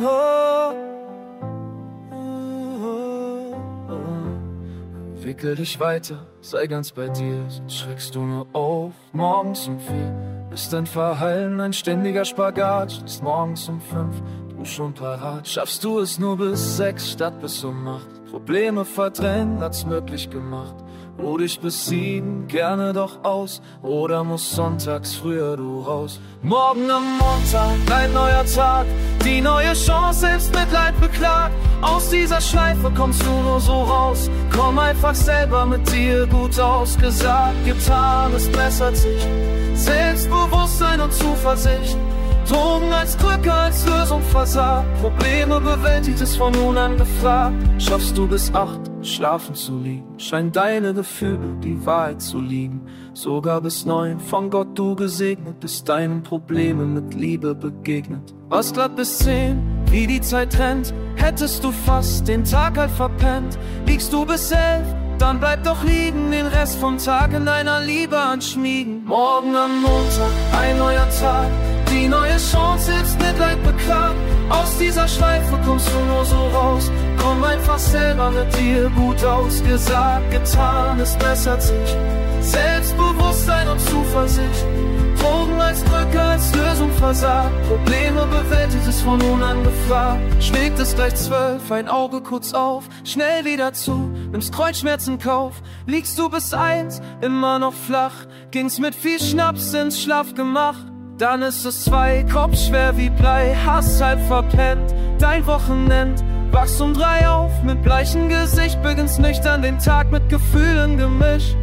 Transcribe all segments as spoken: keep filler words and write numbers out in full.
Wickel dich weiter, sei ganz bei dir, sonst schreckst du nur auf. Morgens um vier ist dein Verhalten ein ständiger Spagat. Stehst morgens um fünf, du schon parat. Schaffst du es nur bis sechs statt bis um acht. Probleme verdrängen hat's möglich gemacht. Ruh dich bis sieben, gerne doch aus. Oder muss sonntags früher du raus. Morgen am Montag, ein neuer Tag. Die neue Chance, Selbstmitleid beklagt. Aus dieser Schleife kommst du nur so raus. Komm einfach selber mit dir gut ausgesagt. Getan ist besser sich. Selbstbewusstsein und Zuversicht. Drogen als Krücke, als Lösung versagt. Probleme bewältigt es von nun an gefragt. Schaffst du bis acht, schlafen zu liegen. Scheint deine Gefühle die Wahrheit zu liegen. Sogar bis neun, von Gott du gesegnet. Ist deinen Problemen mit Liebe begegnet. Was glatt bis zehn, wie die Zeit rennt. Hättest du fast den Tag halt verpennt. Liegst du bis elf, dann bleib doch liegen. Den Rest vom Tag in deiner Liebe anschmiegen. Morgen am Montag, ein neuer Tag. Die neue Chance, Selbstmitleid beklagt. Aus dieser Schleife kommst du nur so raus. Komm einfach selber mit dir gut ausgesagt. Getan ist bessert sich. Selbstbewusstsein und Zuversicht. Drogen als Brücke, als Lösung versagt. Probleme bewältigt es von nun an gefragt. Schlägt es gleich zwölf, ein Auge kurz auf. Schnell wieder zu, nimmst Kreuzschmerzen in Kauf. Liegst du bis eins, immer noch flach. Ging's mit viel Schnaps ins Schlafgemach. Dann ist es zwei, Kopf schwer wie Blei, hast halb verpennt, dein Wochenend. Wachst um drei auf, mit bleichem Gesicht, beginnst nüchtern den Tag mit Gefühlen gemischt.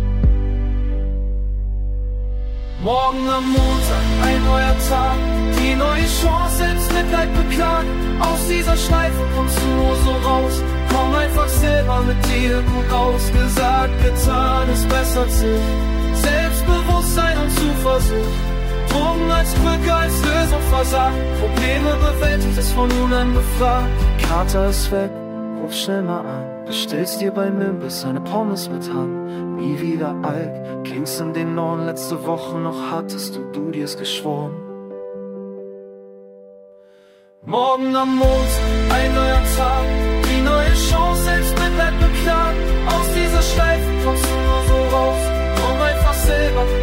Morgen am Montag, ein neuer Tag, die neue Chance, Selbstmitleid beklagt. Aus dieser Schleife kommst du nur so raus. Komm einfach selber mit dir gut ausgesagt. Getan ist besser sich. Selbstbewusstsein und Zuversicht. Drogen als Brücke, als Lösung versagt. Probleme bewältigt es von nun an gefragt. Kater ist weg, ruf schnell mal an. Bestellst dir bei Mimbis eine Pommes mit Hand. Nie wieder Alk, Kings in den Norden. Letzte Woche noch hattest du, du dir's geschworen. Morgen am Montag, ein neuer Tag. Die neue Chance, Selbstmitleid beklagt. Aus dieser Schleife kommst du nur so raus. Komm einfach selber